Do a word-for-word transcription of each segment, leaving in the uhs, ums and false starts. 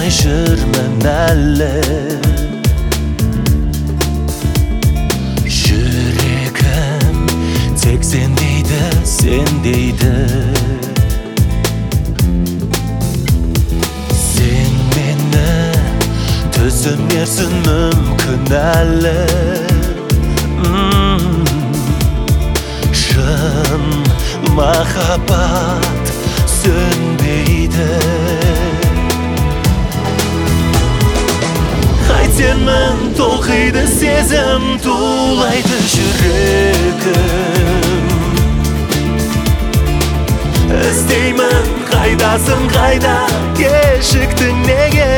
алмай жүрмін әлі. Жүрегім тек сен дейді, сен дейді. Сен мені түсінерсің мүмкін әлі. Шын махаббат сөнбейді. Қайтемін толқиды сезім, тулайды жүрегім. Іздеймін қайдасың қайда, кешіктің неге?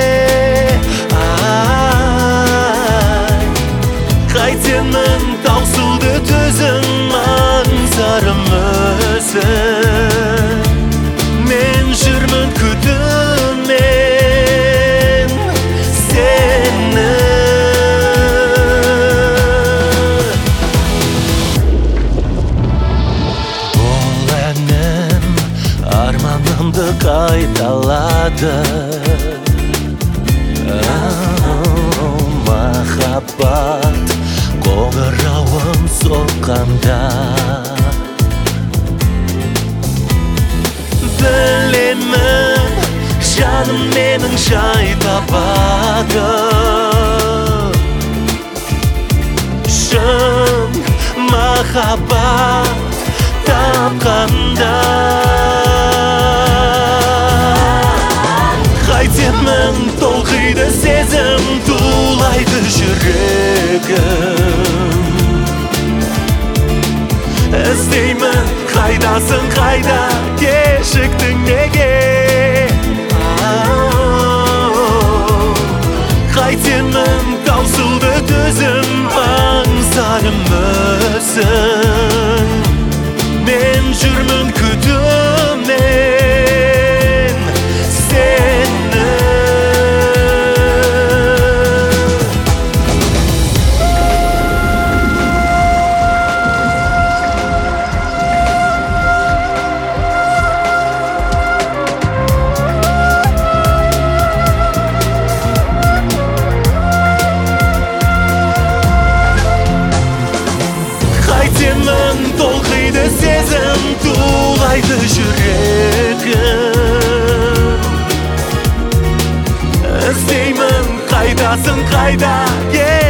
Ай, қайтемін таусылды төзім, аңсарым өзің. Мен жүрмін күтумен сені. Ол әнім арманымды қайталады. Махаббат қоңырауын соққанда, білемін жаным менің жай табады. Шын махаббат тапқанда, қайтемін толқиды сезім, тулайды жүрегім. Іздеймін қайдасың қайда, кешіктің неге? Қайтемін таусылды төзім, аңсарым өзің. Мен жүрмін күтумен сені. Қайтемін толқиды сезім, тулайды жүрегім. Іздеймін қайдасың қайда,